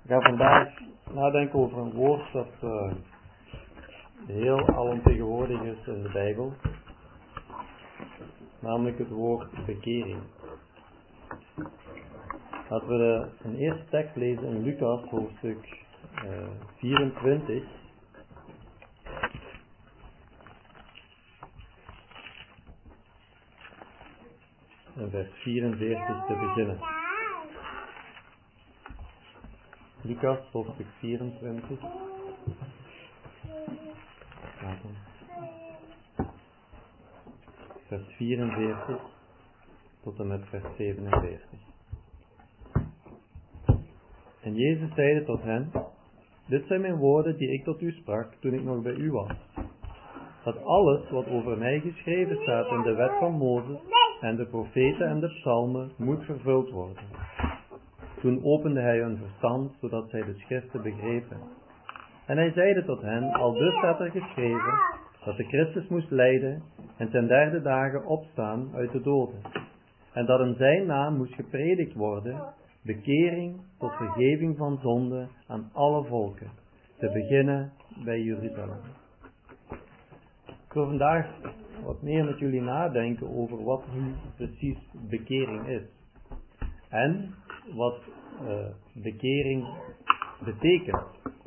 Ik ga vandaag nadenken over een woord dat heel alomtegenwoordig is in de Bijbel. Namelijk het woord bekering. Laten we een eerste tekst lezen in Lucas hoofdstuk 24. En vers 44 te beginnen. Lucas hoofdstuk 24. Vers 44 tot en met vers 47. En Jezus zeide tot hen: dit zijn mijn woorden die ik tot u sprak toen ik nog bij u was. Dat alles wat over mij geschreven staat in de wet van Mozes en de profeten en de psalmen moet vervuld worden. Toen opende hij hun verstand, zodat zij de schriften begrepen. En hij zeide tot hen: aldus staat er geschreven dat de Christus moest lijden en ten derde dagen opstaan uit de doden. En dat in zijn naam moest gepredikt worden, bekering tot vergeving van zonde aan alle volken, te beginnen bij Jeruzalem. Ik wil vandaag wat meer met jullie nadenken over wat nu precies bekering is. En wat bekering betekent.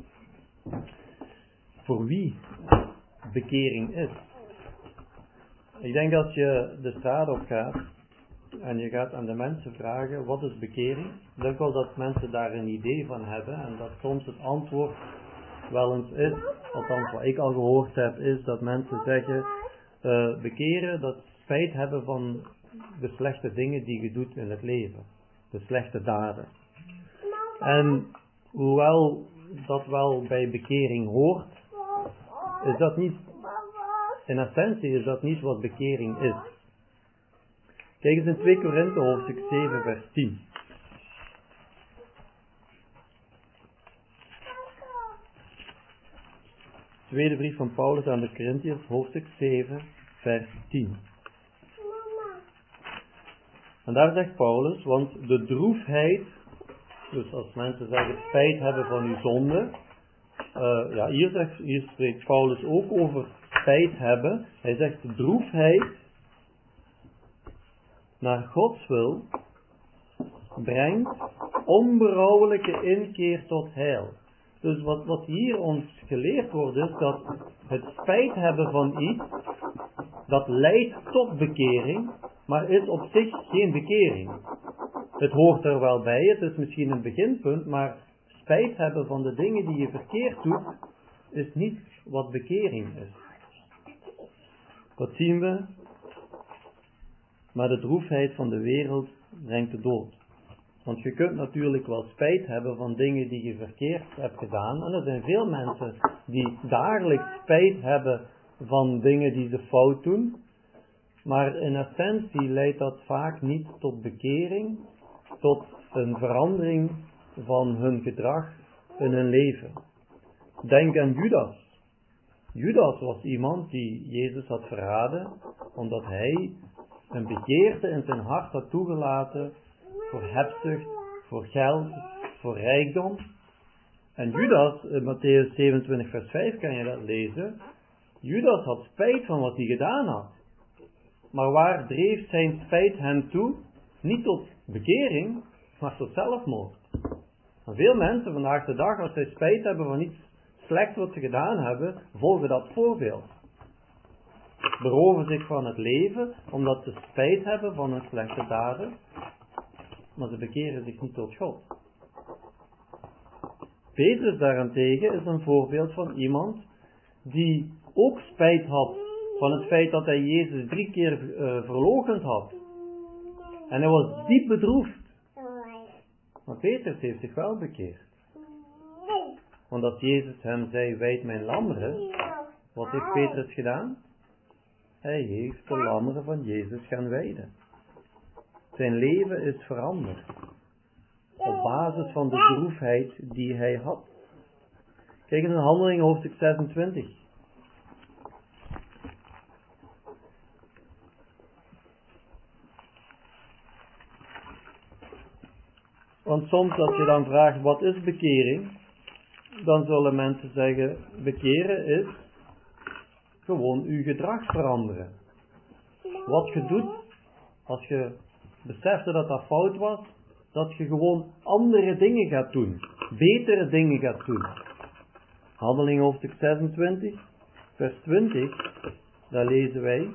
Voor wie bekering is. Ik denk als je de straat op gaat en je gaat aan de mensen vragen wat is bekering, ik denk wel dat mensen daar een idee van hebben en dat soms het antwoord wel eens is, althans wat ik al gehoord heb, is dat mensen zeggen bekeren, dat spijt hebben van de slechte dingen die je doet in het leven, de slechte daden. En hoewel dat wel bij bekering hoort, is dat niet, in essentie is dat niet wat bekering is. Kijk eens in 2 Korinthe hoofdstuk 7 vers 10. Tweede brief van Paulus aan de Korinthiërs, hoofdstuk 7 vers 10. En daar zegt Paulus, want de droefheid, dus als mensen zeggen spijt hebben van uw zonde, hier spreekt Paulus ook over spijt hebben. Hij zegt de droefheid naar Gods wil brengt onberouwelijke inkeer tot heil. Dus wat hier ons geleerd wordt is dat het spijt hebben van iets, dat leidt tot bekering, maar is op zich geen bekering. Het hoort er wel bij, het is misschien een beginpunt, maar spijt hebben van de dingen die je verkeerd doet, is niet wat bekering is. Wat zien we? Maar de droefheid van de wereld brengt de dood. Want je kunt natuurlijk wel spijt hebben van dingen die je verkeerd hebt gedaan. En er zijn veel mensen die dagelijks spijt hebben van dingen die ze fout doen. Maar in essentie leidt dat vaak niet tot bekering, tot een verandering van hun gedrag in hun leven. Denk aan Judas. Judas was iemand die Jezus had verraden, omdat hij een begeerte in zijn hart had toegelaten voor hebzucht, voor geld, voor rijkdom. En Judas, in Mattheüs 27 vers 5 kan je dat lezen, Judas had spijt van wat hij gedaan had. Maar waar dreef zijn spijt hem toe? Niet tot bekering, maar tot zelfmoord. En veel mensen vandaag de dag, als zij spijt hebben van iets slechts wat ze gedaan hebben, volgen dat voorbeeld. Beroven zich van het leven, omdat ze spijt hebben van hun slechte daden, maar ze bekeren zich niet tot God. Petrus daarentegen is een voorbeeld van iemand die ook spijt had van het feit dat hij Jezus 3 keer verloochend had. En hij was diep bedroefd. Maar Petrus heeft zich wel bekeerd. Want als Jezus hem zei, wijd mijn lammeren, wat heeft Petrus gedaan? Hij heeft de lammeren van Jezus gaan wijden. Zijn leven is veranderd. Op basis van de droefheid die hij had. Kijk eens in Handelingen hoofdstuk 26. Want soms als je dan vraagt wat is bekering, dan zullen mensen zeggen, bekeren is gewoon uw gedrag veranderen. Wat je doet, als je besefte dat dat fout was, dat je gewoon andere dingen gaat doen. Betere dingen gaat doen. Handelingen hoofdstuk 26, vers 20, daar lezen wij.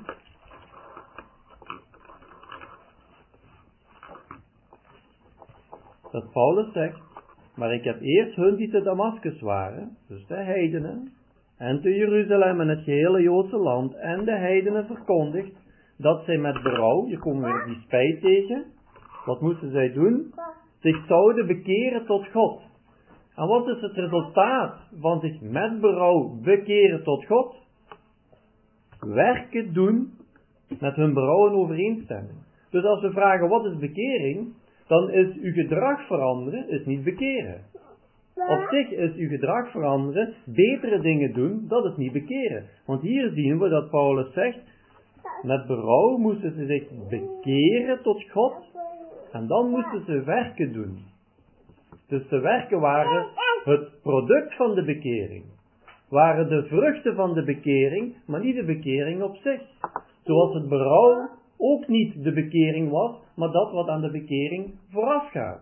Dat Paulus zegt, maar ik heb eerst hun die te Damascus waren, dus de heidenen, en te Jeruzalem en het gehele Joodse land, en de heidenen verkondigd, dat zij met berouw, hier komen we weer die spijt tegen, wat moesten zij doen? Zich zouden bekeren tot God. En wat is het resultaat van zich met berouw bekeren tot God? Werken doen met hun berouw in overeenstemming. Dus als we vragen wat is bekering, dan is uw gedrag veranderen, is niet bekeren. Op zich is uw gedrag veranderen, betere dingen doen, dat is niet bekeren. Want hier zien we dat Paulus zegt, met berouw moesten ze zich bekeren tot God en dan moesten ze werken doen. Dus de werken waren het product van de bekering. Waren de vruchten van de bekering, maar niet de bekering op zich. Zoals het berouw ook niet de bekering was, maar dat wat aan de bekering voorafgaat.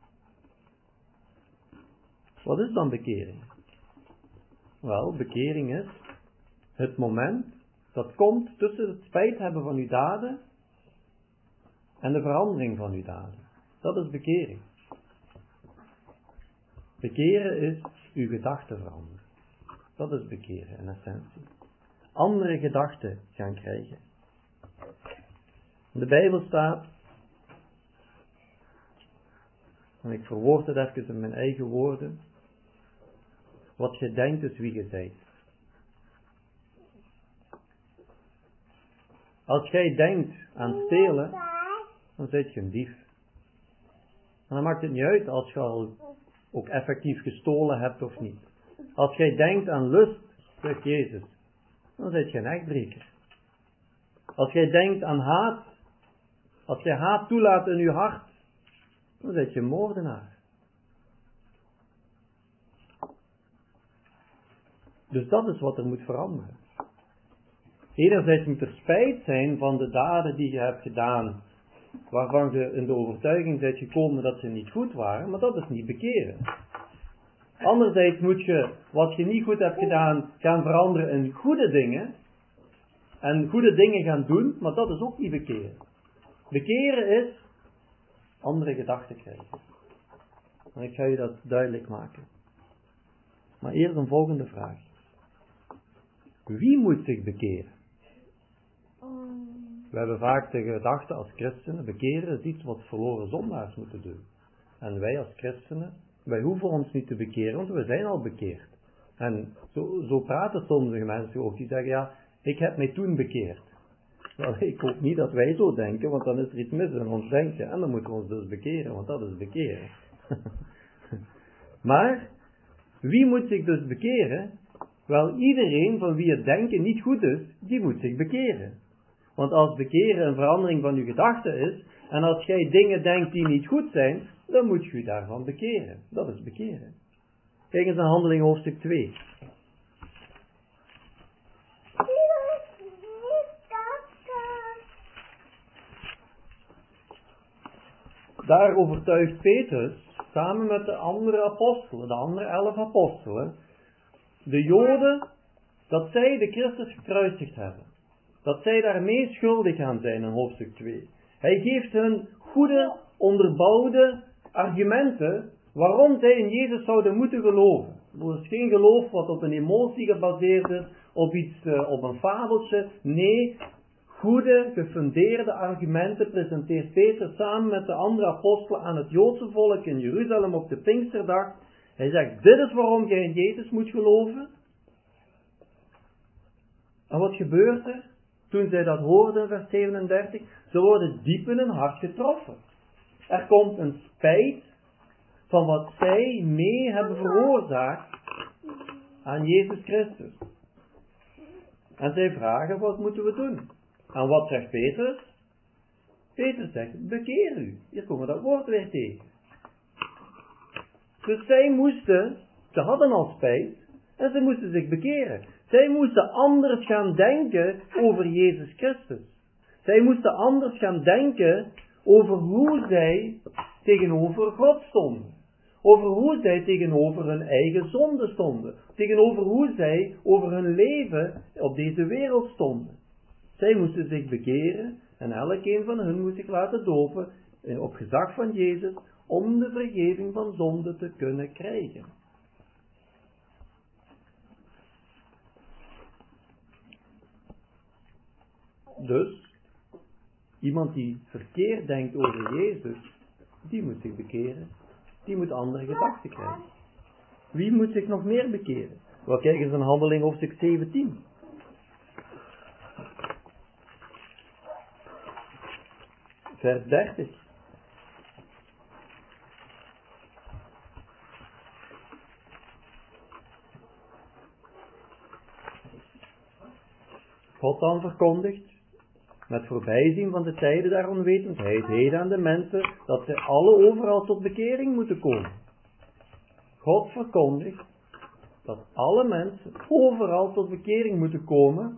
Wat is dan bekering? Wel, bekering is het moment dat komt tussen het spijt hebben van uw daden en de verandering van uw daden. Dat is bekering. Bekeren is uw gedachten veranderen. Dat is bekeren in essentie. Andere gedachten gaan krijgen. In de Bijbel staat, en ik verwoord het even in mijn eigen woorden, wat je denkt is wie je zijt. Als jij denkt aan stelen, dan zijt je een dief. En dan maakt het niet uit als je al ook effectief gestolen hebt of niet. Als jij denkt aan lust, zegt Jezus, dan zijt je een echtbreker. Als jij denkt aan haat, als jij haat toelaat in je hart, dan zijt je een moordenaar. Dus dat is wat er moet veranderen. Enerzijds moet er spijt zijn van de daden die je hebt gedaan, waarvan je in de overtuiging bent gekomen dat ze niet goed waren, maar dat is niet bekeren. Anderzijds moet je wat je niet goed hebt gedaan gaan veranderen in goede dingen, en goede dingen gaan doen, maar dat is ook niet bekeren. Bekeren is andere gedachten krijgen. En ik ga je dat duidelijk maken. Maar eerst een volgende vraag. Wie moet zich bekeren? We hebben vaak de gedachte als christenen, bekeren is iets wat verloren zondaars moeten doen. En wij als christenen, wij hoeven ons niet te bekeren, want we zijn al bekeerd. En zo praten sommige mensen ook, die zeggen, ja, ik heb mij toen bekeerd. Wel, ik hoop niet dat wij zo denken, want dan is er iets mis in ons denken. En dan moeten we ons dus bekeren, want dat is bekeren. Maar, wie moet zich dus bekeren? Wel, iedereen van wie het denken niet goed is, die moet zich bekeren. Want als bekeren een verandering van uw gedachten is, en als jij dingen denkt die niet goed zijn, dan moet je je daarvan bekeren. Dat is bekeren. Kijk eens naar Handelingen hoofdstuk 2. Daar overtuigt Petrus, samen met de andere apostelen, de andere 11 apostelen, de Joden, dat zij de Christus gekruisigd hebben. Dat zij daarmee schuldig aan zijn in hoofdstuk 2. Hij geeft hun goede, onderbouwde argumenten waarom zij in Jezus zouden moeten geloven. Het is geen geloof wat op een emotie gebaseerd is, op een fabeltje. Nee, goede, gefundeerde argumenten presenteert Petrus samen met de andere apostelen aan het Joodse volk in Jeruzalem op de Pinksterdag. Hij zegt, dit is waarom jij in Jezus moet geloven. En wat gebeurt er? Toen zij dat hoorden, vers 37, ze worden diep in hun hart getroffen. Er komt een spijt van wat zij mee hebben veroorzaakt aan Jezus Christus. En zij vragen, wat moeten we doen? En wat zegt Petrus? Petrus zegt, bekeer u. Hier komen we dat woord weer tegen. Dus ze hadden al spijt en ze moesten zich bekeren. Zij moesten anders gaan denken over Jezus Christus. Zij moesten anders gaan denken over hoe zij tegenover God stonden. Over hoe zij tegenover hun eigen zonde stonden. Tegenover hoe zij over hun leven op deze wereld stonden. Zij moesten zich bekeren en elkeen van hen moest zich laten dopen op gezag van Jezus om de vergeving van zonde te kunnen krijgen. Dus, iemand die verkeerd denkt over Jezus, die moet zich bekeren. Die moet andere gedachten krijgen. Wie moet zich nog meer bekeren? Wel, kijk eens in Handelingen hoofdstuk 17. Vers 30. God dan verkondigt, met voorbijzien van de tijden der onwetendheid, heden aan de mensen, dat zij alle overal tot bekering moeten komen. God verkondigt dat alle mensen overal tot bekering moeten komen,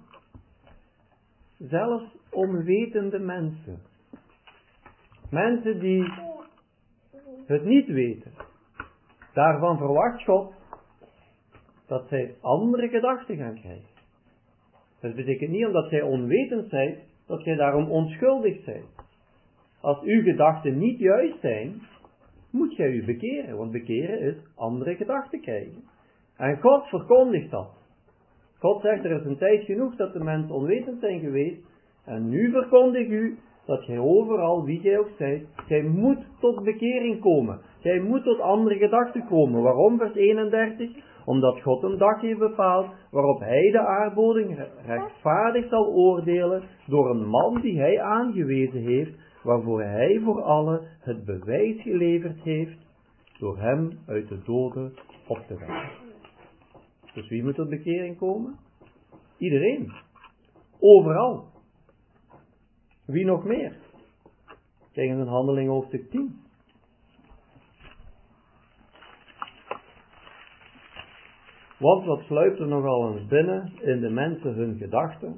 zelfs onwetende mensen. Mensen die het niet weten. Daarvan verwacht God dat zij andere gedachten gaan krijgen. Dat betekent niet omdat zij onwetend zijn, dat jij daarom onschuldig bent. Als uw gedachten niet juist zijn, moet jij u bekeren. Want bekeren is andere gedachten krijgen. En God verkondigt dat. God zegt, er is een tijd genoeg dat de mensen onwetend zijn geweest. En nu verkondig u dat jij overal, wie jij ook zijt, jij moet tot bekering komen. Jij moet tot andere gedachten komen. Waarom? Vers 31. Omdat God een dag heeft bepaald waarop hij de aardbodem rechtvaardig zal oordelen door een man die hij aangewezen heeft, waarvoor hij voor allen het bewijs geleverd heeft door hem uit de doden op te wekken. Dus wie moet tot bekering komen? Iedereen. Overal. Wie nog meer? Kijk eens in Handelingen hoofdstuk 10. Want wat sluipt er nogal eens binnen in de mensen hun gedachten?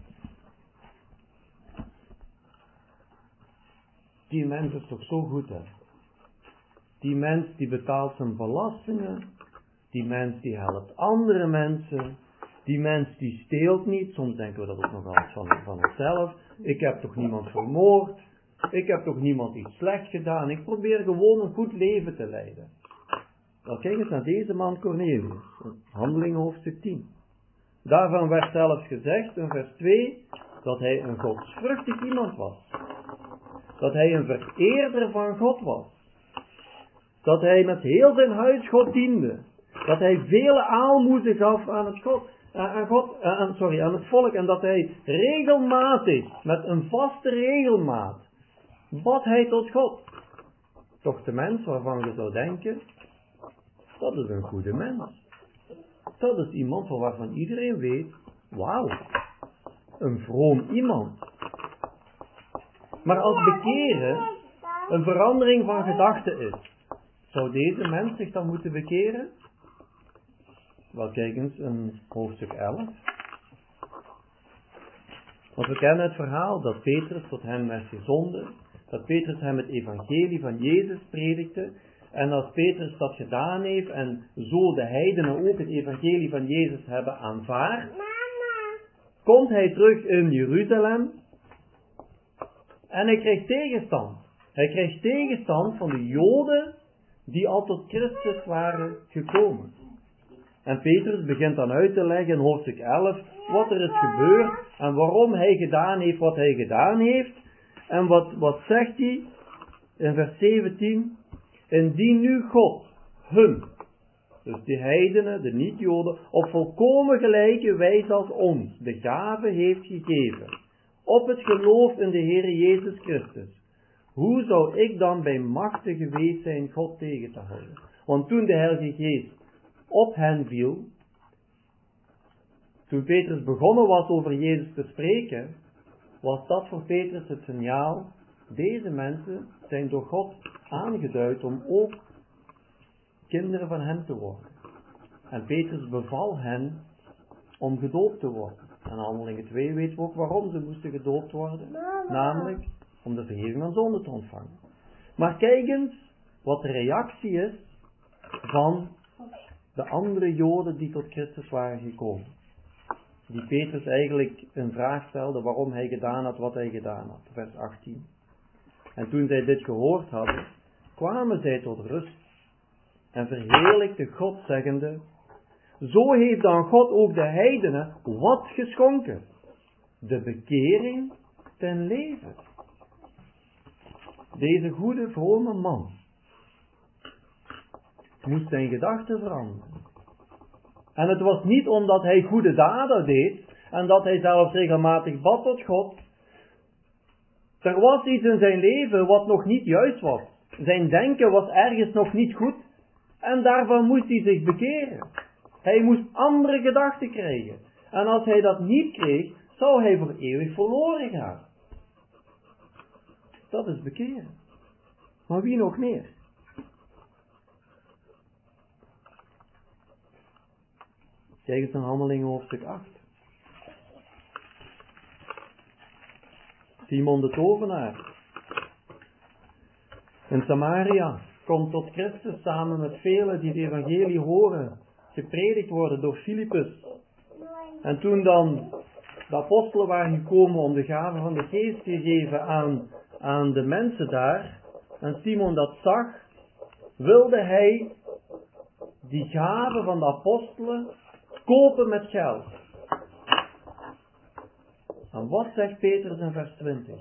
Die mens is toch zo goed, hè? Die mens die betaalt zijn belastingen. Die mens die helpt andere mensen. Die mens die steelt niet. Soms denken we dat ook nogal eens van onszelf. Ik heb toch niemand vermoord. Ik heb toch niemand iets slechts gedaan. Ik probeer gewoon een goed leven te leiden. Dan kijk eens naar deze man Cornelius. Handelingen hoofdstuk 10. Daarvan werd zelfs gezegd in vers 2 dat hij een godsvruchtig iemand was. Dat hij een vereerder van God was. Dat hij met heel zijn huis God diende. Dat hij vele aalmoezen gaf aan het volk. En dat hij regelmatig, met een vaste regelmaat, bad hij tot God. Toch de mens waarvan je zou denken, dat is een goede mens. Dat is iemand waarvan iedereen weet, wauw, een vroom iemand. Maar als bekeren een verandering van gedachten is, zou deze mens zich dan moeten bekeren? Wel, kijk eens in hoofdstuk 11. Want we kennen het verhaal dat Petrus tot hem werd gezonden, dat Petrus hem het evangelie van Jezus predikte, en als Petrus dat gedaan heeft en zo de heidenen ook het evangelie van Jezus hebben aanvaard, komt hij terug in Jeruzalem en hij krijgt tegenstand. Hij krijgt tegenstand van de Joden die al tot Christus waren gekomen. En Petrus begint dan uit te leggen in hoofdstuk 11 wat er is gebeurd en waarom hij gedaan heeft wat hij gedaan heeft. En wat zegt hij in vers 17? Indien nu God hun, dus de heidenen, de niet-Joden, op volkomen gelijke wijze als ons de gave heeft gegeven, op het geloof in de Heer Jezus Christus, hoe zou ik dan bij machten geweest zijn God tegen te houden? Want toen de Heilige Geest op hen viel, toen Petrus begonnen was over Jezus te spreken, was dat voor Petrus het signaal, deze mensen zijn door God aangeduid om ook kinderen van hem te worden. En Petrus beval hen om gedoopt te worden. En Handelingen 2 weten we ook waarom ze moesten gedoopt worden. Namelijk om de vergeving van zonde te ontvangen. Maar kijk eens wat de reactie is van de andere Joden die tot Christus waren gekomen. Die Petrus eigenlijk een vraag stelde waarom hij gedaan had wat hij gedaan had. Vers 18. En toen zij dit gehoord hadden, kwamen zij tot rust en verheerlijkten God, zeggende: zo heeft dan God ook de heidenen wat geschonken? De bekering ten leven. Deze goede, vrome man moest zijn gedachten veranderen. En het was niet omdat hij goede daden deed en dat hij zelfs regelmatig bad tot God. Er was iets in zijn leven wat nog niet juist was. Zijn denken was ergens nog niet goed en daarvan moest hij zich bekeren. Hij moest andere gedachten krijgen. En als hij dat niet kreeg, zou hij voor eeuwig verloren gaan. Dat is bekeren. Maar wie nog meer? Kijk eens naar Handelingen hoofdstuk 8. Simon de tovenaar in Samaria komt tot Christus samen met velen die het evangelie horen, gepredikt worden door Filippus. En toen dan de apostelen waren gekomen om de gave van de geest te geven aan de mensen daar, en Simon dat zag, wilde hij die gave van de apostelen kopen met geld. En wat zegt Petrus in vers 20?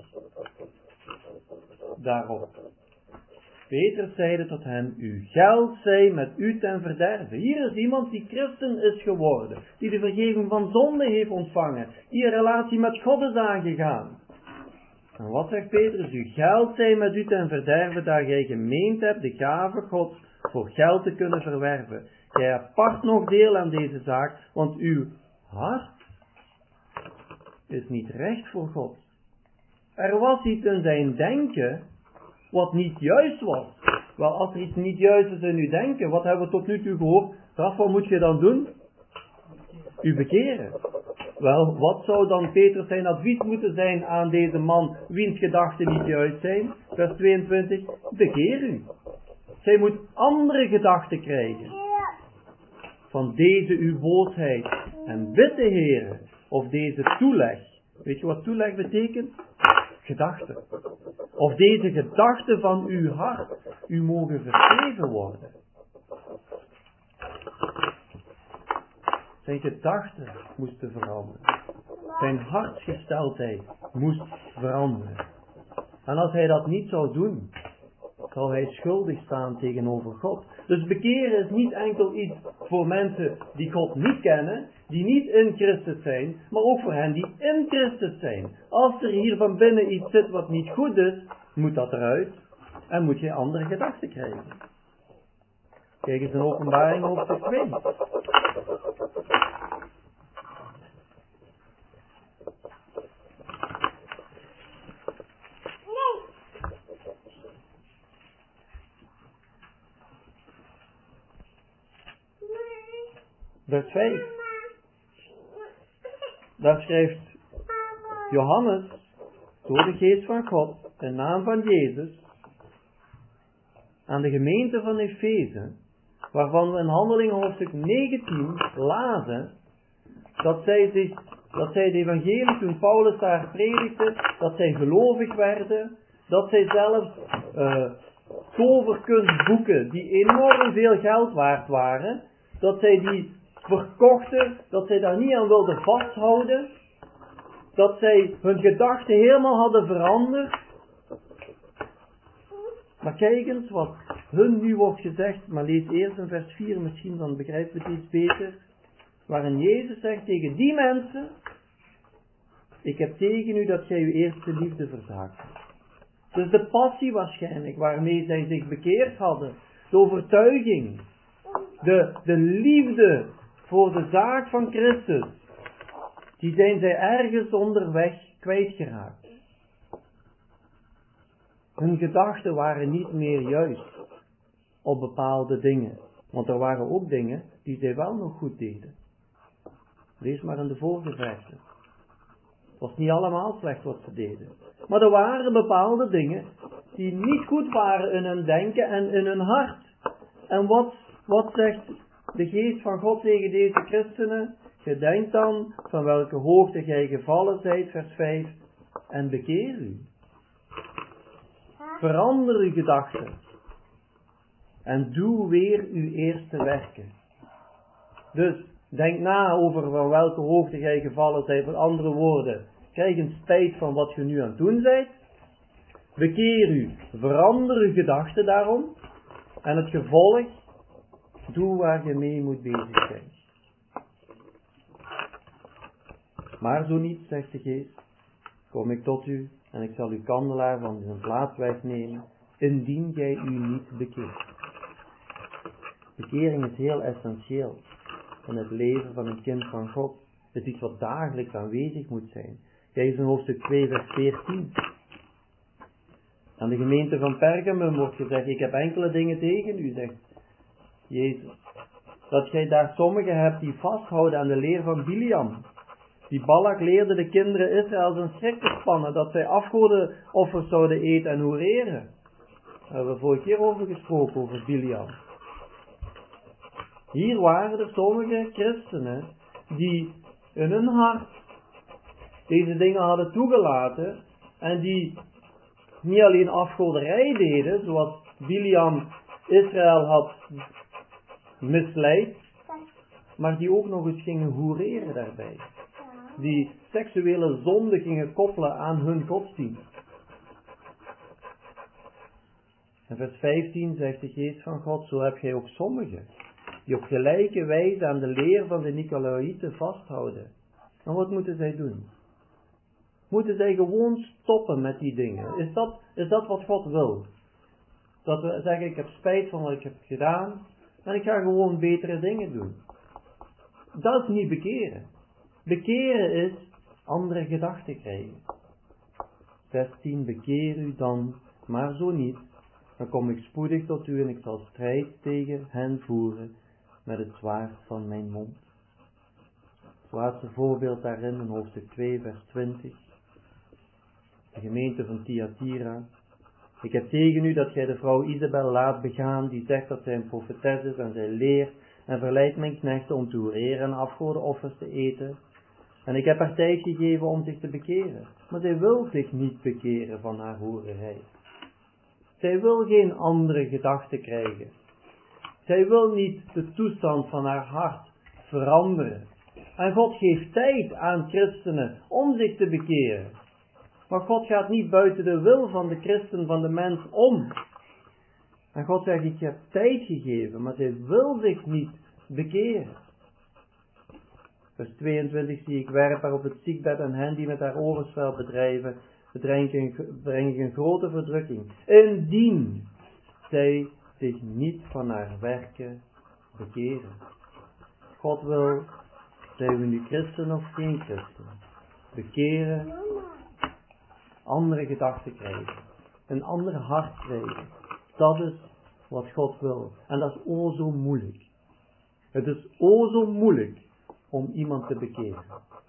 Daarop. Petrus zeide tot hem: uw geld zij met u ten verderve. Hier is iemand die christen is geworden, die de vergeving van zonde heeft ontvangen, die een relatie met God is aangegaan. En wat zegt Petrus? Uw geld zij met u ten verderve, daar gij gemeend hebt de gave Gods voor geld te kunnen verwerven. Gij apart nog deel aan deze zaak, want uw hart is niet recht voor God. Er was iets in zijn denken wat niet juist was. Wel, als er iets niet juist is in uw denken, wat hebben we tot nu toe gehoord? Wat moet je dan doen? U bekeren. Wel, wat zou dan Petrus zijn advies moeten zijn aan deze man, wiens gedachten niet juist zijn? Vers 22, bekeer u. Zij moet andere gedachten krijgen. Van deze uw boosheid. En bid de Heere, of deze toeleg. Weet je wat toeleg betekent? Gedachten. Of deze gedachten van uw hart u mogen vergeven worden. Zijn gedachten moesten veranderen. Zijn hartsgesteldheid moest veranderen. En als hij dat niet zou doen, zou hij schuldig staan tegenover God. Dus bekeren is niet enkel iets voor mensen die God niet kennen, die niet in Christus zijn, maar ook voor hen die in Christus zijn. Als er hier van binnen iets zit wat niet goed is, moet dat eruit en moet je andere gedachten krijgen. Kijk eens in Openbaring hoofdstuk 2. Vers 5. Daar schrijft Johannes, door de geest van God, in naam van Jezus, aan de gemeente van Efeze, waarvan we in Handelingen hoofdstuk 19 lazen, dat zij het evangelie, toen Paulus daar predikte, dat zij gelovig werden, dat zij zelfs toverkunstboeken, die enorm veel geld waard waren, dat zij die verkochten, dat zij daar niet aan wilden vasthouden, dat zij hun gedachten helemaal hadden veranderd. Maar kijk eens wat hun nu wordt gezegd, maar lees eerst in vers 4, misschien dan begrijpen we het iets beter, waarin Jezus zegt tegen die mensen: ik heb tegen u dat gij uw eerste liefde verzaakt hebt. Dus de passie waarschijnlijk waarmee zij zich bekeerd hadden, de overtuiging, de liefde voor de zaak van Christus, die zijn zij ergens onderweg kwijtgeraakt. Hun gedachten waren niet meer juist op bepaalde dingen. Want er waren ook dingen die zij wel nog goed deden. Lees maar in de vorige versen. Het was niet allemaal slecht wat ze deden. Maar er waren bepaalde dingen die niet goed waren in hun denken en in hun hart. En wat zegt de geest van God tegen deze christenen? Gedenk dan van welke hoogte gij gevallen zijt, vers 5, en bekeer u. Verander uw gedachten. En doe weer uw eerste werken. Dus, denk na over van welke hoogte gij gevallen zijt. Met andere woorden, krijg een spijt van wat je nu aan het doen bent. Bekeer u, verander uw gedachten daarom. En het gevolg, doe waar je mee moet bezig zijn. Maar zo niet, zegt de geest, kom ik tot u en ik zal uw kandelaar van zijn plaats wegnemen, indien jij u niet bekeert. Bekering is heel essentieel in het leven van een kind van God. Het is iets wat dagelijks aanwezig moet zijn. Kijk eens in hoofdstuk 2 vers 14. Aan de gemeente van Pergamum wordt gezegd, ik heb enkele dingen tegen u, zegt Jezus. Dat gij daar sommigen hebt die vasthouden aan de leer van Biliam. Die Balak leerde de kinderen Israëls een schrik te spannen, dat zij afgodenoffers zouden eten en hoereren. Daar hebben we vorige keer over gesproken, over Biliam. Hier waren er sommige christenen die in hun hart deze dingen hadden toegelaten en die niet alleen afgoderij deden, zoals Biliam Israël had misleid, maar die ook nog eens gingen hoereren daarbij. Die seksuele zonde gingen koppelen aan hun godsdienst. En vers 15 zegt de geest van God, zo heb gij ook sommigen, die op gelijke wijze aan de leer van de Nicolaïten vasthouden. En wat moeten zij doen? Moeten zij gewoon stoppen met die dingen? Is dat wat God wil? Dat we zeggen, ik heb spijt van wat ik heb gedaan, en ik ga gewoon betere dingen doen. Dat is niet bekeren. Bekeren is andere gedachten krijgen. 16, bekeer u dan, maar zo niet. Dan kom ik spoedig tot u en ik zal strijd tegen hen voeren met het zwaard van mijn mond. Het laatste voorbeeld daarin in hoofdstuk 2 vers 20. De gemeente van Thyatira. Ik heb tegen u dat gij de vrouw Isabel laat begaan, die zegt dat zij een profetes is en zij leert en verleidt mijn knechten om te hoereren en afgodenoffers te eten. En ik heb haar tijd gegeven om zich te bekeren. Maar zij wil zich niet bekeren van haar hoererij. Zij wil geen andere gedachten krijgen. Zij wil niet de toestand van haar hart veranderen. En God geeft tijd aan christenen om zich te bekeren. Maar God gaat niet buiten de wil van de christen, van de mens om. En God zegt, ik heb tijd gegeven, maar zij wil zich niet bekeren. Vers 22 zie ik, werp haar op het ziekbed en hen die met haar overspel bedrijven, breng ik een grote verdrukking. Indien zij zich niet van haar werken bekeren. God wil, zijn we nu christen of geen christen, bekeren, andere gedachten krijgen, een ander hart krijgen. Dat is wat God wil. En dat is o zo moeilijk. Het is o zo moeilijk om iemand te bekeren.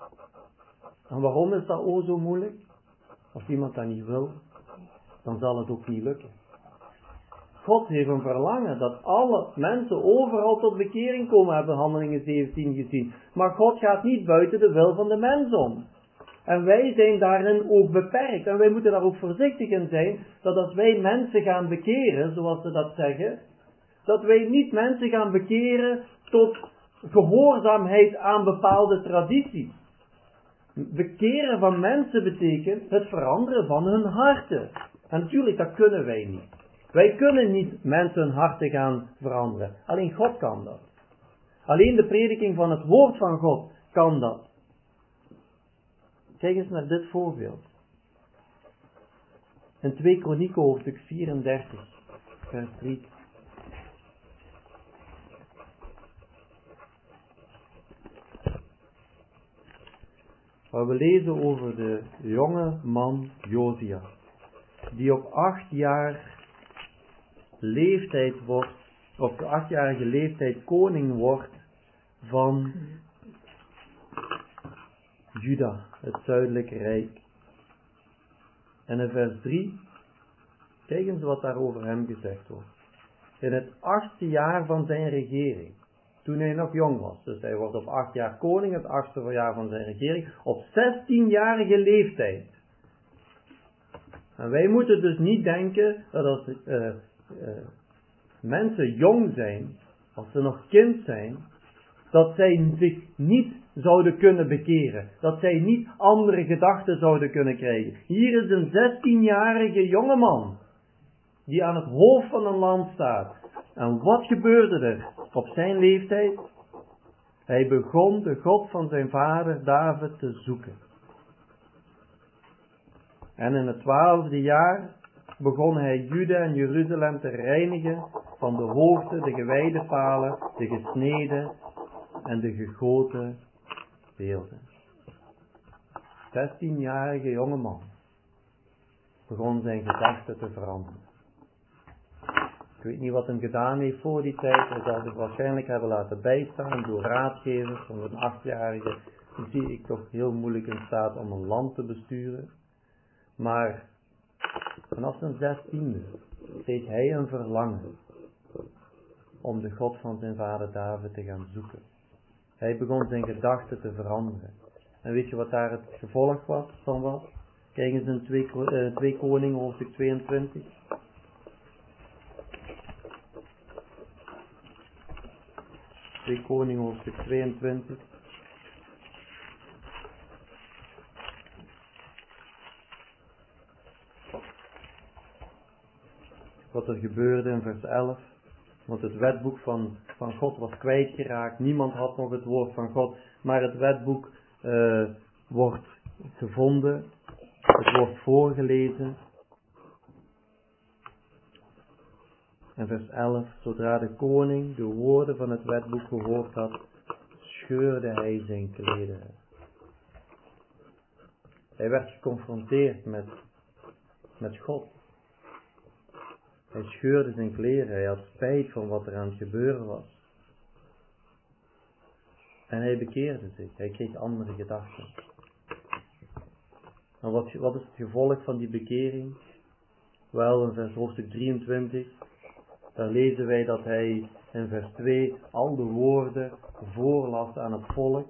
En waarom is dat o zo moeilijk? Als iemand dat niet wil, dan zal het ook niet lukken. God heeft een verlangen dat alle mensen overal tot bekering komen, hebben Handelingen 17 gezien. Maar God gaat niet buiten de wil van de mens om. En wij zijn daarin ook beperkt. En wij moeten daar ook voorzichtig in zijn, dat als wij mensen gaan bekeren, zoals ze dat zeggen, dat wij niet mensen gaan bekeren tot gehoorzaamheid aan bepaalde tradities. Bekeren van mensen betekent het veranderen van hun harten. En natuurlijk, dat kunnen wij niet. Wij kunnen niet mensen hun harten gaan veranderen. Alleen God kan dat. Alleen de prediking van het woord van God kan dat. Kijk eens naar dit voorbeeld. In 2 Kronieken hoofdstuk 34, vers 3. Waar we lezen over de jonge man Josia, die op 8 jaar leeftijd wordt op de 8-jarige leeftijd koning wordt van Juda, het zuidelijke rijk. En in vers 3, kijk eens wat daar over hem gezegd wordt. In het 8e jaar van zijn regering, toen hij nog jong was, dus hij wordt op 8 jaar koning, het 8e jaar van zijn regering, op 16-jarige leeftijd. En wij moeten dus niet denken dat als mensen jong zijn, als ze nog kind zijn, dat zij zich niet zouden kunnen bekeren. Dat zij niet andere gedachten zouden kunnen krijgen. Hier is een 16-jarige jongeman die aan het hoofd van een land staat. En wat gebeurde er op zijn leeftijd? Hij begon de God van zijn vader David te zoeken. En in het 12e jaar begon hij Juda en Jeruzalem te reinigen van de hoofden, de gewijde palen, de gesneden en de gegoten beelden. 16-jarige jongeman begon zijn gedachten te veranderen. Ik weet niet wat hem gedaan heeft voor die tijd. Hij zal zich waarschijnlijk hebben laten bijstaan door raadgevers van een 8-jarige. Die zie ik toch heel moeilijk in staat om een land te besturen. Maar vanaf zijn 16e kreeg hij een verlangen om de God van zijn vader David te gaan zoeken. Hij begon zijn gedachten te veranderen. En weet je wat daar het gevolg van was? Kijk eens in 2 Koningen hoofdstuk 22. 2 Koningen hoofdstuk 22. Wat er gebeurde in vers 11. Want het wetboek van God was kwijtgeraakt. Niemand had nog het woord van God. Maar het wetboek wordt gevonden. Het wordt voorgelezen. En vers 11. Zodra de koning de woorden van het wetboek gehoord had, scheurde hij zijn klederen. Hij werd geconfronteerd met God. Hij scheurde zijn kleren, hij had spijt van wat er aan het gebeuren was. En hij bekeerde zich, hij kreeg andere gedachten. En wat is het gevolg van die bekering? Wel, in hoofdstuk 23, daar lezen wij dat hij in vers 2 al de woorden voorlas aan het volk.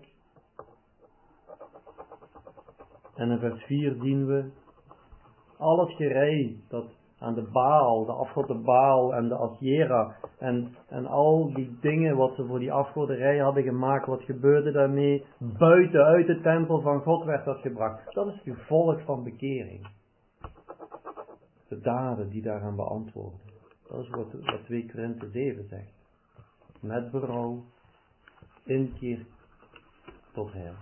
En in vers 4 zien we al het gerei dat aan de Baal, de afgod Baal en de Asjera en al die dingen wat ze voor die afgoderij hadden gemaakt, wat gebeurde daarmee? Buiten uit de tempel van God werd dat gebracht. Dat is het gevolg van bekering. De daden die daaraan beantwoorden. Dat is wat 2 Korinthe 7 zegt. Met berouw, inkeer tot heil.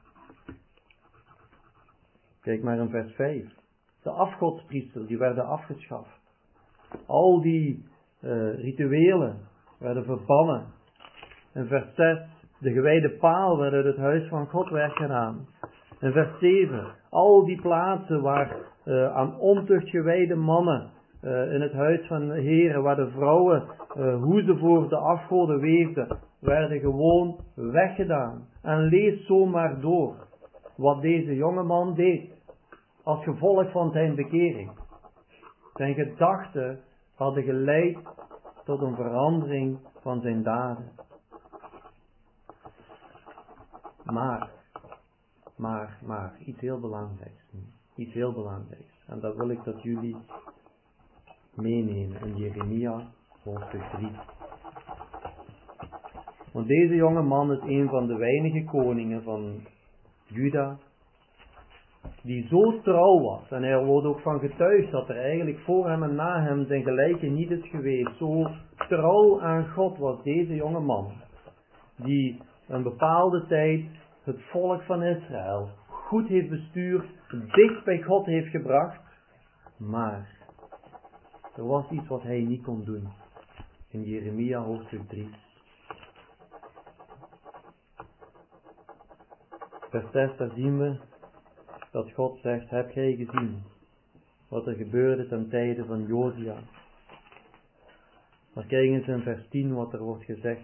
Kijk maar in vers 5. De afgodspriesters die werden afgeschaft. Al die rituelen werden verbannen. In vers 6. De gewijde paal werd uit het huis van God weggedaan. In vers 7. Al die plaatsen waar aan ontucht gewijde mannen in het huis van de Heere, waar de vrouwen hoe ze voor de afgoden weefden, werden gewoon weggedaan. En lees zomaar door wat deze jonge man deed. Als gevolg van zijn bekering. Zijn gedachten hadden geleid tot een verandering van zijn daden. Maar, iets heel belangrijks. Iets heel belangrijks. En dat wil ik dat jullie meenemen in Jeremia hoofdstuk 3. Want deze jonge man is een van de weinige koningen van Juda die zo trouw was. En er wordt ook van getuigd dat er eigenlijk voor hem en na hem zijn gelijke niet is geweest. Zo trouw aan God was deze jonge man. Die een bepaalde tijd het volk van Israël goed heeft bestuurd. Dicht bij God heeft gebracht. Maar er was iets wat hij niet kon doen. In Jeremia hoofdstuk 3. Vers 6, daar zien we dat God zegt, heb jij gezien wat er gebeurde ten tijde van Josia? Maar kijk eens in vers 10 wat er wordt gezegd.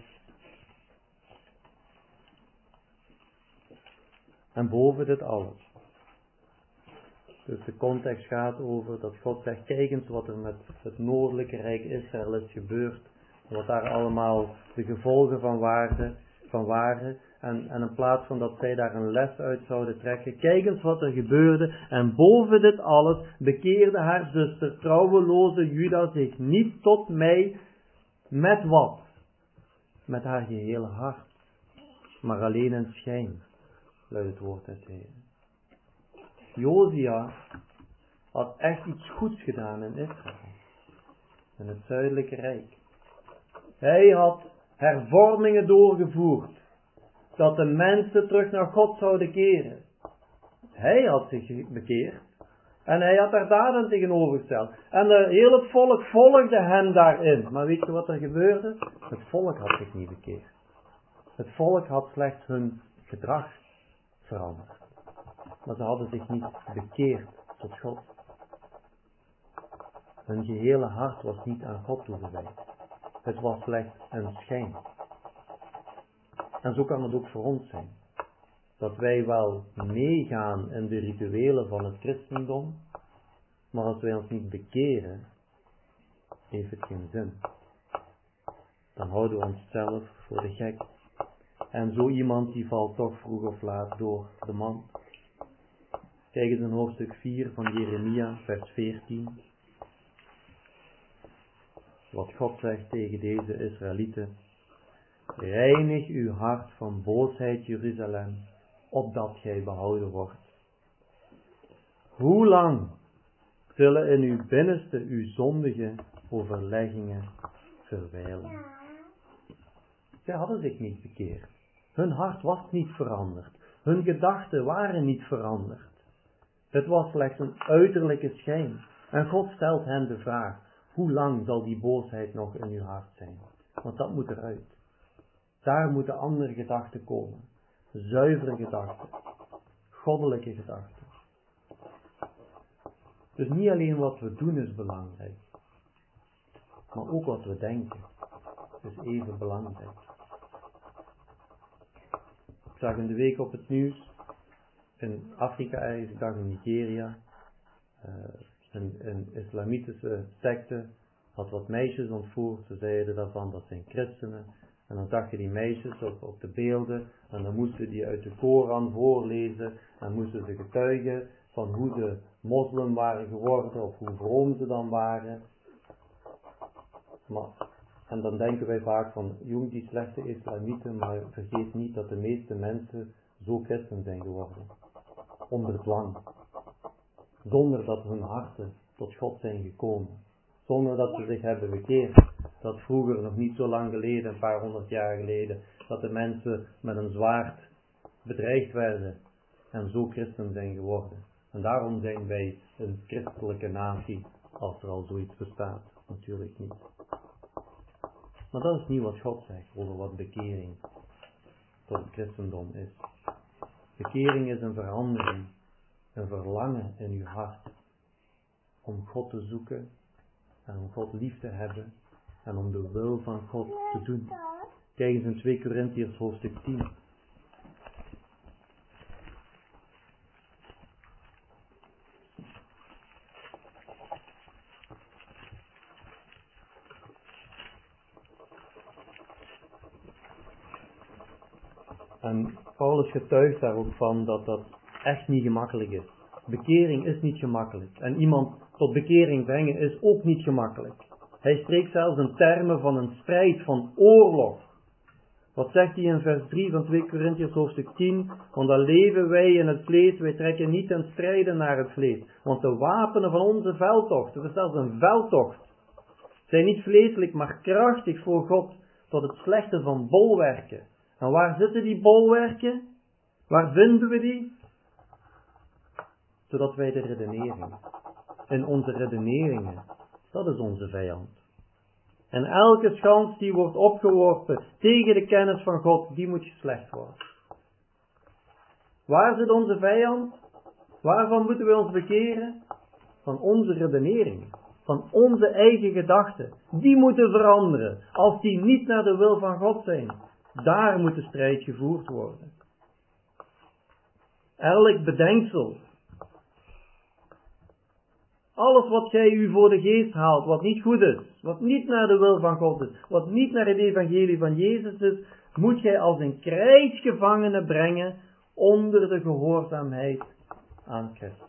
En boven dit alles. Dus de context gaat over dat God zegt, kijk eens wat er met het noordelijke rijk Israël is gebeurd. Wat daar allemaal de gevolgen van waren. En in plaats van dat zij daar een les uit zouden trekken, kijk eens wat er gebeurde. En boven dit alles bekeerde haar zuster, trouweloze Juda, zich niet tot mij met wat? Met haar gehele hart. Maar alleen in schijn, luidt het woord uit de Heer. Josia had echt iets goeds gedaan in Israël. In het zuidelijke rijk. Hij had hervormingen doorgevoerd. Dat de mensen terug naar God zouden keren. Hij had zich bekeerd. En hij had daar daden tegenovergesteld. En heel het volk volgde hem daarin. Maar weet je wat er gebeurde? Het volk had zich niet bekeerd. Het volk had slechts hun gedrag veranderd. Maar ze hadden zich niet bekeerd tot God. Hun gehele hart was niet aan God toegewijd. Het was slechts een schijn. En zo kan het ook voor ons zijn. Dat wij wel meegaan in de rituelen van het christendom, maar als wij ons niet bekeren, heeft het geen zin. Dan houden we onszelf voor de gek. En zo iemand die valt toch vroeg of laat door de mand. Kijk eens in hoofdstuk 4 van Jeremia, vers 14. Wat God zegt tegen deze Israëlieten. Reinig uw hart van boosheid, Jeruzalem, opdat gij behouden wordt. Hoe lang zullen in uw binnenste uw zondige overleggingen verwijlen? Zij hadden zich niet bekeerd. Hun hart was niet veranderd. Hun gedachten waren niet veranderd. Het was slechts een uiterlijke schijn. En God stelt hen de vraag, hoe lang zal die boosheid nog in uw hart zijn? Want dat moet eruit. Daar moeten andere gedachten komen. Zuivere gedachten. Goddelijke gedachten. Dus niet alleen wat we doen is belangrijk. Maar ook wat we denken is even belangrijk. Ik zag in de week op het nieuws. In Afrika ergens, ik dacht in Nigeria. Een islamitische secte had wat meisjes ontvoerd. Ze zeiden daarvan dat zijn christenen. En dan zag je die meisjes op de beelden. En dan moesten die uit de Koran voorlezen. En moesten ze getuigen van hoe ze moslim waren geworden. Of hoe vroom ze dan waren. En dan denken wij vaak van, jong die slechte islamieten. Maar vergeet niet dat de meeste mensen zo christen zijn geworden. Onder dwang. Zonder dat hun harten tot God zijn gekomen. Zonder dat ze zich hebben bekeerd. Dat vroeger, nog niet zo lang geleden, een paar 100 jaar geleden, dat de mensen met een zwaard bedreigd werden. En zo christen zijn geworden. En daarom zijn wij een christelijke natie, als er al zoiets bestaat. Natuurlijk niet. Maar dat is niet wat God zegt over wat bekering tot het christendom is. Bekering is een verandering. Een verlangen in uw hart om God te zoeken en om God lief te hebben en om de wil van God te doen. Kijk eens in 2 Korintiërs hoofdstuk 10. En Paulus getuigt daar ook van dat dat echt niet gemakkelijk is. Bekering is niet gemakkelijk. En iemand tot bekering brengen is ook niet gemakkelijk. Hij spreekt zelfs in termen van een strijd, van oorlog. Wat zegt hij in vers 3 van 2 Korintiërs hoofdstuk 10? Want dan leven wij in het vlees, wij trekken niet ten strijde naar het vlees. Want de wapenen van onze veldtocht, het is zelfs een veldtocht, zijn niet vleeselijk, maar krachtig voor God tot het slechten van bolwerken. En waar zitten die bolwerken? Waar vinden we die? Zodat wij de redenering, in onze redeneringen, dat is onze vijand. En elke schans die wordt opgeworpen tegen de kennis van God, die moet geslecht worden. Waar zit onze vijand? Waarvan moeten we ons bekeren? Van onze redeneringen. van onze eigen gedachten. Die moeten veranderen. Als die niet naar de wil van God zijn. Daar moet de strijd gevoerd worden. Elk bedenksel. Alles wat gij u voor de geest haalt, wat niet goed is, wat niet naar de wil van God is, wat niet naar het evangelie van Jezus is, moet gij als een krijgsgevangene brengen onder de gehoorzaamheid aan Christus.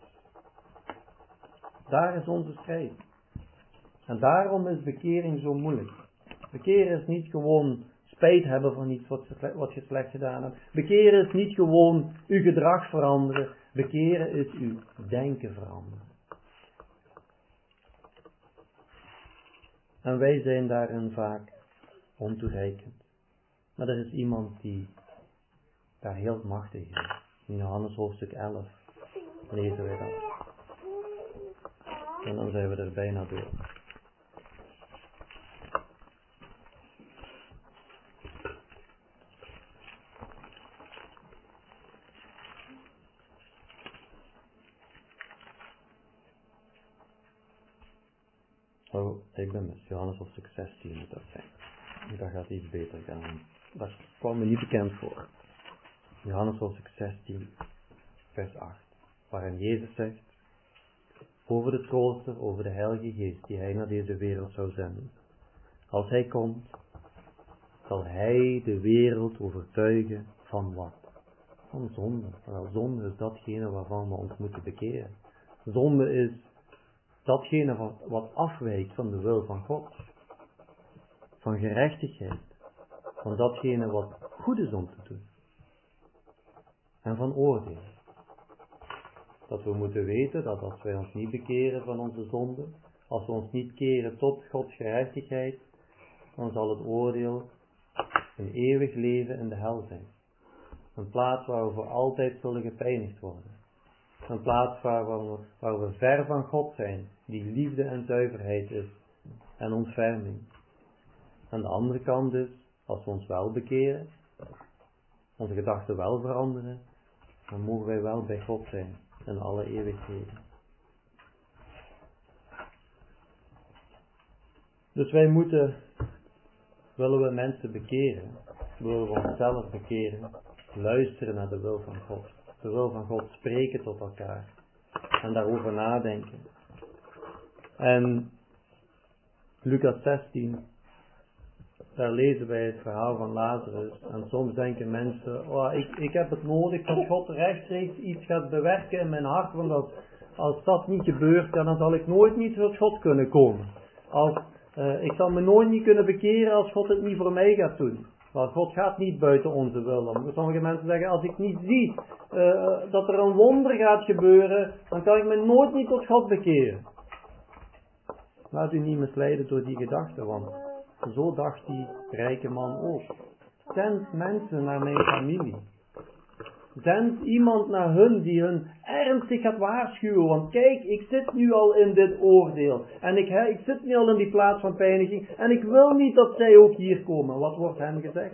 Daar is onze strijd. En daarom is bekering zo moeilijk. Bekeren is niet gewoon spijt hebben van iets wat je slecht gedaan hebt. Bekeren is niet gewoon uw gedrag veranderen. Bekeren is uw denken veranderen. En wij zijn daarin vaak ontoereikend. Maar er is iemand die daar heel machtig is. In Johannes hoofdstuk 11 lezen wij dat. En dan zijn we er bijna door. Oh, ik ben mis. Johannes hoofdstuk 16 moet dat zijn. Dat gaat iets beter gaan. Dat kwam me niet bekend voor. Johannes hoofdstuk 16, vers 8. Waarin Jezus zegt over de trooster, over de Heilige Geest die hij naar deze wereld zou zenden. Als hij komt, zal hij de wereld overtuigen van wat? Van zonde. Wel, zonde is datgene waarvan we ons moeten bekeren. Zonde is datgene wat afwijkt van de wil van God. Van gerechtigheid. Van datgene wat goed is om te doen. En van oordeel. Dat we moeten weten dat als wij ons niet bekeren van onze zonde, als we ons niet keren tot Gods gerechtigheid, dan zal het oordeel een eeuwig leven in de hel zijn. Een plaats waar we voor altijd zullen gepijnigd worden. Een plaats waar we ver van God zijn, die liefde en zuiverheid is en ontferming. Aan de andere kant dus, als we ons wel bekeren, onze gedachten wel veranderen, dan mogen wij wel bij God zijn in alle eeuwigheden. Dus wij moeten, willen we mensen bekeren, willen we onszelf bekeren, luisteren naar de wil van God. De wil van God spreken tot elkaar en daarover nadenken. En Lucas 16, daar lezen wij het verhaal van Lazarus. En soms denken mensen, oh, ik heb het nodig dat God rechtstreeks iets gaat bewerken in mijn hart, want als dat niet gebeurt, dan zal ik nooit niet tot God kunnen komen. Ik zal me nooit niet kunnen bekeren als God het niet voor mij gaat doen. Want God gaat niet buiten onze wil om. Sommige mensen zeggen, als ik niet zie dat er een wonder gaat gebeuren, dan kan ik me nooit niet tot God bekeren. Laat u niet misleiden door die gedachten, want zo dacht die rijke man ook. Zend mensen naar mijn familie. Zend iemand naar hun die hun ernstig gaat waarschuwen. Want kijk, ik zit nu al in dit oordeel. En ik zit nu al in die plaats van pijniging. En ik wil niet dat zij ook hier komen. Wat wordt hen gezegd?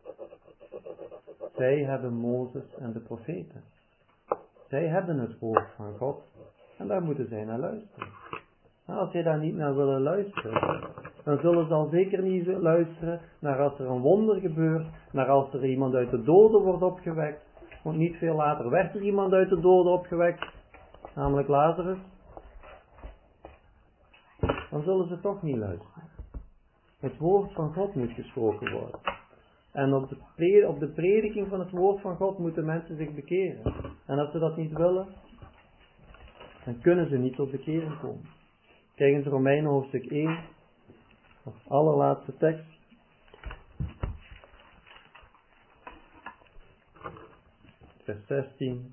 Zij hebben Mozes en de profeten. Zij hebben het woord van God. En daar moeten zij naar luisteren. En als zij daar niet naar willen luisteren, dan zullen ze al zeker niet luisteren naar als er een wonder gebeurt, naar als er iemand uit de doden wordt opgewekt. Want niet veel later werd er iemand uit de doden opgewekt, namelijk Lazarus. Dan zullen ze toch niet luisteren. Het woord van God moet gesproken worden. En op de prediking van het woord van God moeten mensen zich bekeren. En als ze dat niet willen, dan kunnen ze niet tot bekering komen. Kijk eens Romeinen hoofdstuk 1, als allerlaatste tekst. Vers 16.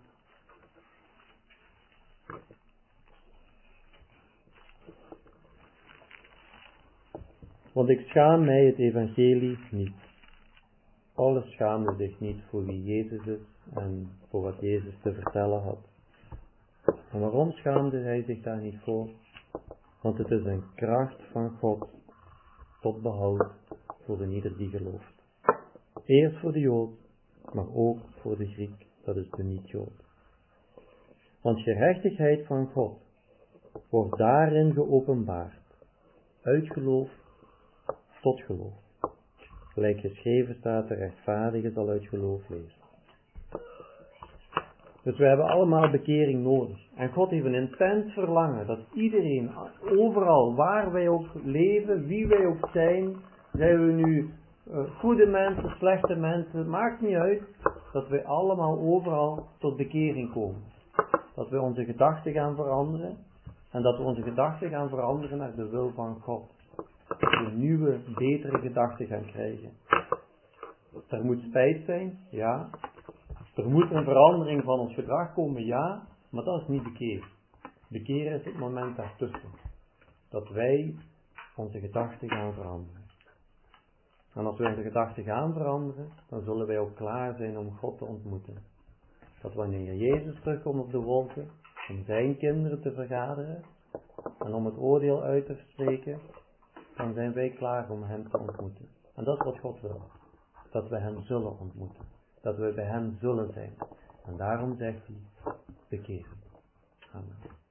Want ik schaam mij het evangelie niet. Paulus schaamde zich niet voor wie Jezus is en voor wat Jezus te vertellen had. En waarom schaamde hij zich daar niet voor? Want het is een kracht van God tot behoud voor een ieder die gelooft. Eerst voor de Jood, maar ook voor de Griek, dat is de niet-Jood. Want gerechtigheid van God wordt daarin geopenbaard. Uit geloof tot geloof. Gelijk geschreven staat, de rechtvaardige zal uit geloof leven. Dus we hebben allemaal bekering nodig. En God heeft een intens verlangen dat iedereen, overal waar wij ook leven, wie wij ook zijn we nu goede mensen, slechte mensen, maakt niet uit, dat wij allemaal overal tot bekering komen. Dat we onze gedachten gaan veranderen en dat we onze gedachten gaan veranderen naar de wil van God. Dat we nieuwe, betere gedachten gaan krijgen. Er moet spijt zijn, ja. Er moet een verandering van ons gedrag komen, ja, maar dat is niet bekeer. Bekeer is het moment daartussen. Dat wij onze gedachten gaan veranderen. En als wij onze gedachten gaan veranderen, dan zullen wij ook klaar zijn om God te ontmoeten. Dat wanneer Jezus terugkomt op de wolken, om zijn kinderen te vergaderen en om het oordeel uit te spreken, dan zijn wij klaar om hem te ontmoeten. En dat is wat God wil. Dat we hem zullen ontmoeten. Dat we bij hem zullen zijn. En daarom zegt hij, bekeer. Amen.